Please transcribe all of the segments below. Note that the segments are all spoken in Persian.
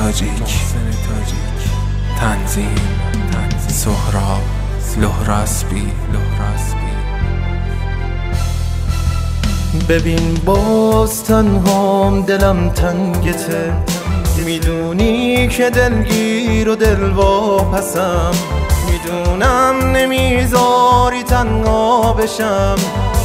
تاجیک. تنظیم سهراب لهراسبی. ببین باز تنهام دلم تنگته، میدونی که دلگیر و دلواپسم، میدونم نمیذاری تنها بشم،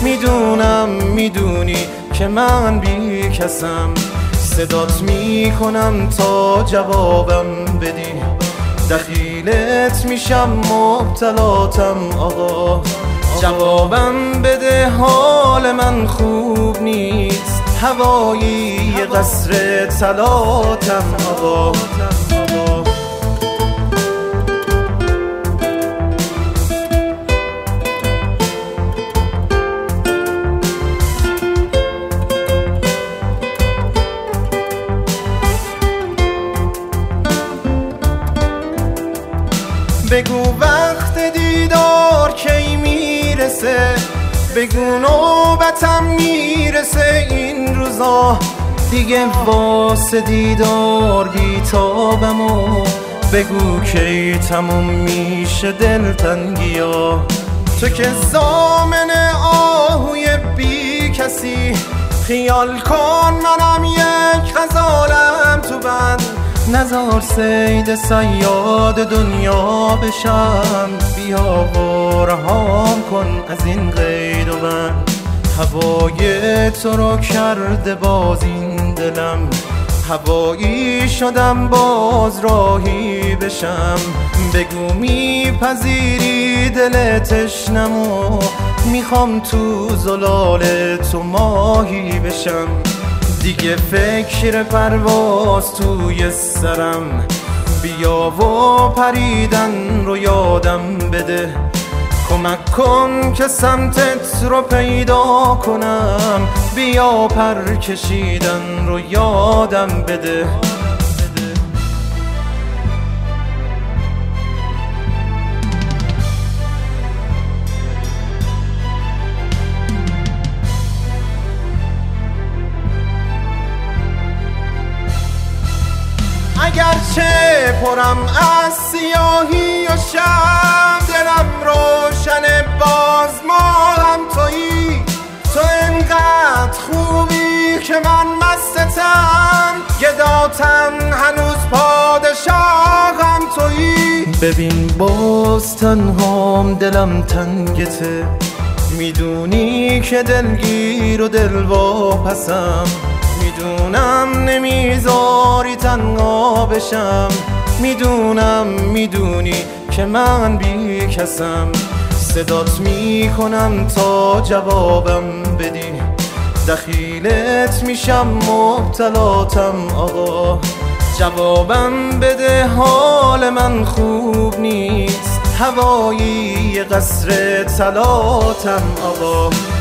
میدونی که من بی کسم. صدات میکنم تا جوابم بدی، دخیلت میشم مبتلاتم آقا. جوابم بده حال من خوب نیست، هوایی قصر طلاتم آقا. بگو وقت دیدار کی میرسه، بگو نوبتم میرسه این روزا، دیگه واسه دیدار بیتابم و بگو کی تموم میشه دلتنگیا. تو که ضامن آهوی بی کسی، خیال کن منم یک غزالم تو بند، نزار سید صیاد دنیا بشم، بیا و رهام کن از این قید و بند. هوای تو رو کرده باز این دلم، هوایی شدم باز راهی بشم. بگو میپذیری دل تشنمو، میخوام تو زلال تو ماهی بشم. دیگه فکر پرواز توی سرم، بیا و پریدن رو یادم بده. کمک کن که سمتت رو پیدا کنم، بیا پر کشیدن رو یادم بده. اگرچه پرم از سیاهی و شب، دلم روشن باز ما هم تویی. تو انقدر خوبی که من مستتم، گداتم هنوز پادشاهم تویی. ببین باز تنهام دلم تنگته، میدونی که دلگیر و دلواپسم، میدونم نمیذاری تنها بشم، میدونی که من بی کسم. صدات میکنم تا جوابم بدی، دخیلت میشم مبتلاتم آقا. جوابم بده حال من خوب نیست، هوایی قصر طلاتم آقا.